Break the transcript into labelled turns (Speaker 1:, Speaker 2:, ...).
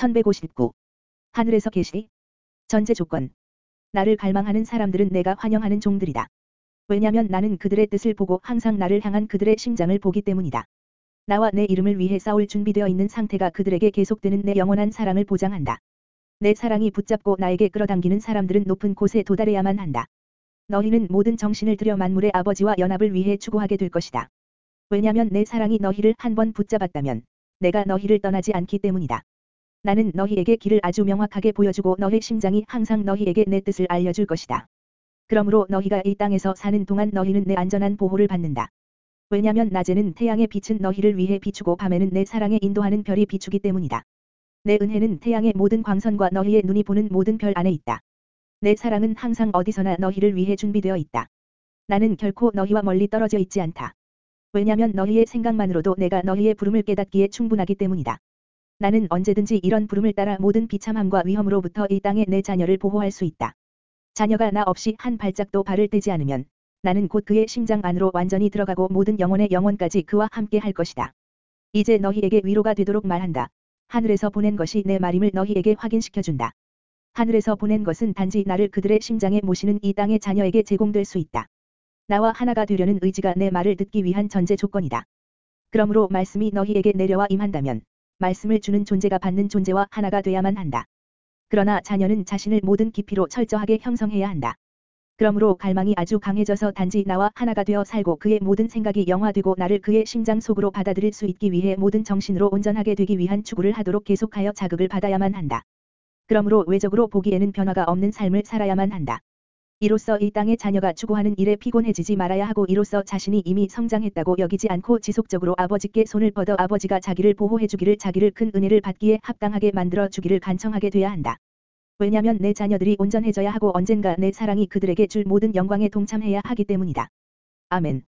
Speaker 1: 1159. 하늘에서 계시리. 전제 조건. 나를 갈망하는 사람들은 내가 환영하는 종들이다. 왜냐면 나는 그들의 뜻을 보고 항상 나를 향한 그들의 심장을 보기 때문이다. 나와 내 이름을 위해 싸울 준비되어 있는 상태가 그들에게 계속되는 내 영원한 사랑을 보장한다. 내 사랑이 붙잡고 나에게 끌어당기는 사람들은 높은 곳에 도달해야만 한다. 너희는 모든 정신을 들여 만물의 아버지와 연합을 위해 추구하게 될 것이다. 왜냐면 내 사랑이 너희를 한번 붙잡았다면 내가 너희를 떠나지 않기 때문이다. 나는 너희에게 길을 아주 명확하게 보여주고 너희 심장이 항상 너희에게 내 뜻을 알려줄 것이다. 그러므로 너희가 이 땅에서 사는 동안 너희는 내 안전한 보호를 받는다. 왜냐면 낮에는 태양의 빛은 너희를 위해 비추고 밤에는 내 사랑에 인도하는 별이 비추기 때문이다. 내 은혜는 태양의 모든 광선과 너희의 눈이 보는 모든 별 안에 있다. 내 사랑은 항상 어디서나 너희를 위해 준비되어 있다. 나는 결코 너희와 멀리 떨어져 있지 않다. 왜냐면 너희의 생각만으로도 내가 너희의 부름을 깨닫기에 충분하기 때문이다. 나는 언제든지 이런 부름을 따라 모든 비참함과 위험으로부터 이 땅에 내 자녀를 보호할 수 있다. 자녀가 나 없이 한 발짝도 발을 떼지 않으면 나는 곧 그의 심장 안으로 완전히 들어가고 모든 영혼의 영혼까지 그와 함께 할 것이다. 이제 너희에게 위로가 되도록 말한다. 하늘에서 보낸 것이 내 말임을 너희에게 확인시켜준다. 하늘에서 보낸 것은 단지 나를 그들의 심장에 모시는 이 땅의 자녀에게 제공될 수 있다. 나와 하나가 되려는 의지가 내 말을 듣기 위한 전제 조건이다. 그러므로 말씀이 너희에게 내려와 임한다면 말씀을 주는 존재가 받는 존재와 하나가 돼야만 한다. 그러나 자녀는 자신을 모든 깊이로 철저하게 형성해야 한다. 그러므로 갈망이 아주 강해져서 단지 나와 하나가 되어 살고 그의 모든 생각이 영화되고 나를 그의 심장 속으로 받아들일 수 있기 위해 모든 정신으로 온전하게 되기 위한 추구를 하도록 계속하여 자극을 받아야만 한다. 그러므로 외적으로 보기에는 변화가 없는 삶을 살아야만 한다. 이로써 이 땅의 자녀가 추구하는 일에 피곤해지지 말아야 하고 이로써 자신이 이미 성장했다고 여기지 않고 지속적으로 아버지께 손을 뻗어 아버지가 자기를 보호해 주기를 자기를 큰 은혜를 받기에 합당하게 만들어 주기를 간청하게 돼야 한다. 왜냐면 내 자녀들이 온전해져야 하고 언젠가 내 사랑이 그들에게 줄 모든 영광에 동참해야 하기 때문이다. 아멘.